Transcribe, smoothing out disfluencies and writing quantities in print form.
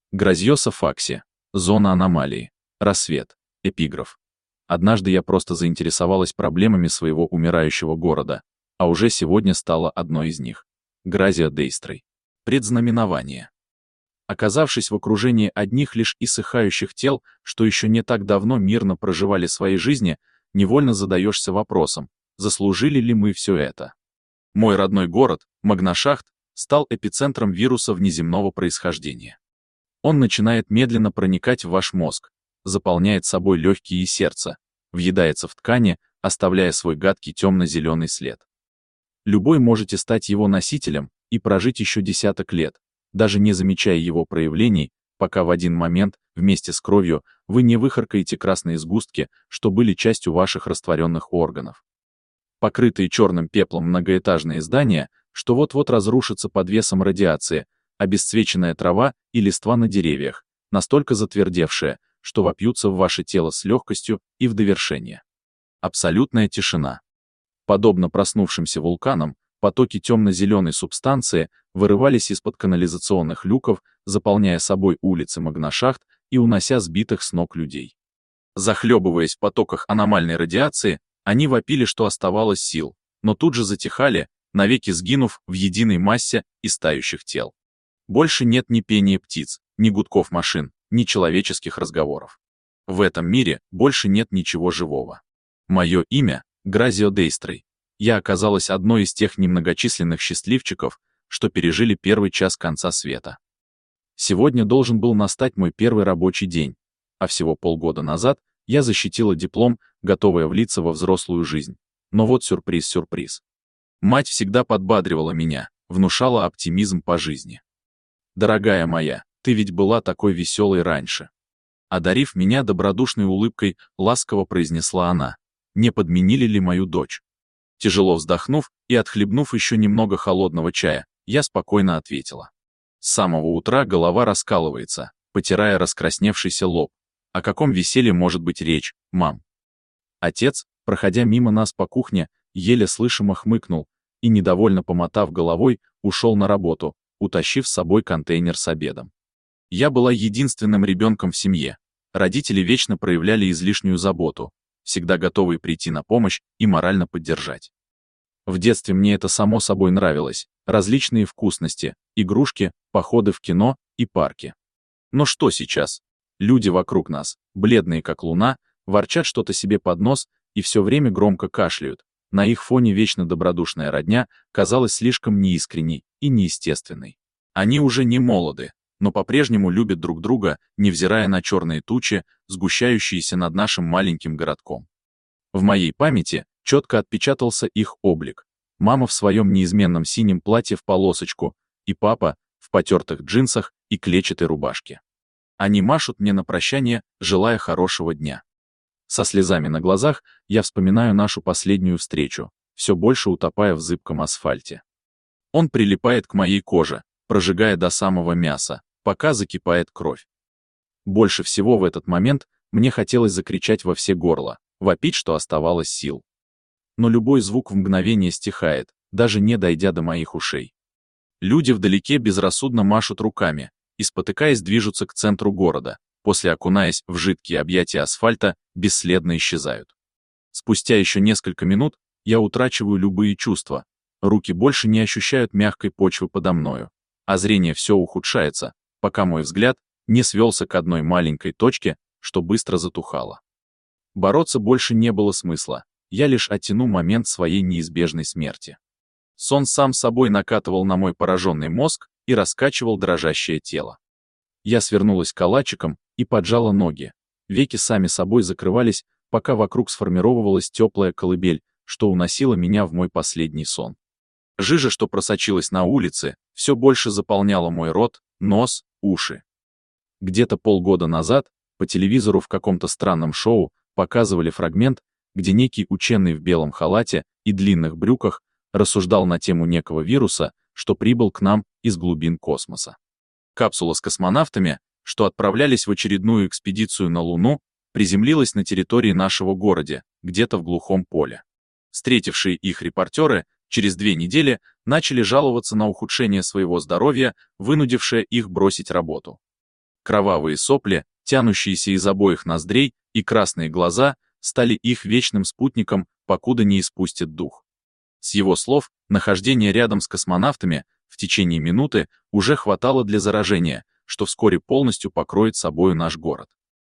Грозьоса Факси. Зона аномалии. Рассвет. Эпиграф. Однажды я просто заинтересовалась проблемами своего умирающего города, а уже сегодня стала одной из них. Гразио Дейстрой. Предзнаменование. Оказавшись в окружении одних лишь иссыхающих тел, что еще не так давно мирно проживали свои жизни, невольно задаешься вопросом, заслужили ли мы все это. Мой родной город, Магнашахт, стал эпицентром вируса внеземного происхождения. Он начинает медленно проникать в ваш мозг, заполняет собой легкие и сердце, въедается в ткани, оставляя свой гадкий темно-зеленый след. Любой можете стать его носителем и прожить еще десяток лет, даже не замечая его проявлений, пока в один момент, вместе с кровью, вы не выхаркаете красные сгустки, что были частью ваших растворенных органов. Покрытые черным пеплом многоэтажные здания, что вот-вот разрушатся под весом радиации, обесцвеченная трава и листва на деревьях, настолько затвердевшая, что вопьются в ваше тело с легкостью и в довершение. Абсолютная тишина. Подобно проснувшимся вулканам, потоки темно-зеленой субстанции вырывались из-под канализационных люков, заполняя собой улицы Магнашахт и унося сбитых с ног людей. Захлебываясь в потоках аномальной радиации, они вопили, что оставалось сил, но тут же затихали, навеки сгинув в единой массе истающих тел. Больше нет ни пения птиц, ни гудков машин, ни человеческих разговоров. В этом мире больше нет ничего живого. Мое имя — Гразио Дейстрой. Я оказалась одной из тех немногочисленных счастливчиков, что пережили первый час конца света. Сегодня должен был настать мой первый рабочий день, а всего полгода назад я защитила диплом, готовая влиться во взрослую жизнь. Но вот сюрприз-сюрприз. Мать всегда подбадривала меня, внушала оптимизм по жизни. «Дорогая моя, ты ведь была такой веселой раньше». Одарив меня добродушной улыбкой, ласково произнесла она: «Не подменили ли мою дочь?» Тяжело вздохнув и отхлебнув еще немного холодного чая, я спокойно ответила. С самого утра голова раскалывается, потирая раскрасневшийся лоб. О каком веселье может быть речь, мам? Отец, проходя мимо нас по кухне, еле слышимо хмыкнул и, недовольно помотав головой, ушел на работу, утащив с собой контейнер с обедом. Я была единственным ребенком в семье. Родители вечно проявляли излишнюю заботу, всегда готовые прийти на помощь и морально поддержать. В детстве мне это само собой нравилось, различные вкусности, игрушки, походы в кино и парки. Но что сейчас? Люди вокруг нас, бледные как луна, ворчат что-то себе под нос и все время громко кашляют. На их фоне вечно добродушная родня казалась слишком неискренней и неестественной. Они уже не молоды, но по-прежнему любят друг друга, невзирая на черные тучи, сгущающиеся над нашим маленьким городком. В моей памяти четко отпечатался их облик. Мама в своем неизменном синем платье в полосочку, и папа в потертых джинсах и клетчатой рубашке. Они машут мне на прощание, желая хорошего дня. Со слезами на глазах я вспоминаю нашу последнюю встречу, все больше утопая в зыбком асфальте. Он прилипает к моей коже, прожигая до самого мяса, пока закипает кровь. Больше всего в этот момент мне хотелось закричать во все горло, вопить, что оставалось сил. Но любой звук в мгновение стихает, даже не дойдя до моих ушей. Люди вдалеке безрассудно машут руками и, спотыкаясь, движутся к центру города, после окунаясь в жидкие объятия асфальта, бесследно исчезают. Спустя еще несколько минут я утрачиваю любые чувства, руки больше не ощущают мягкой почвы подо мною, а зрение все ухудшается, пока мой взгляд не свелся к одной маленькой точке, что быстро затухало. Бороться больше не было смысла, я лишь оттяну момент своей неизбежной смерти. Сон сам собой накатывал на мой пораженный мозг и раскачивал дрожащее тело. Я свернулась калачиком и поджала ноги. Веки сами собой закрывались, пока вокруг сформировалась теплая колыбель, что уносила меня в мой последний сон. Жижа, что просочилась на улице, все больше заполняла мой рот, нос, уши. Где-то полгода назад по телевизору в каком-то странном шоу показывали фрагмент, где некий ученый в белом халате и длинных брюках рассуждал на тему некого вируса, что прибыл к нам из глубин космоса. Капсула с космонавтами, что отправлялись в очередную экспедицию на Луну, приземлилась на территории нашего города, где-то в глухом поле. Встретившие их репортеры через 2 недели начали жаловаться на ухудшение своего здоровья, вынудившее их бросить работу. Кровавые сопли, тянущиеся из обоих ноздрей, и красные глаза стали их вечным спутником, покуда не испустит дух. С его слов, нахождение рядом с космонавтами в течение минуты уже хватало для заражения, что вскоре полностью покроет собою наш город.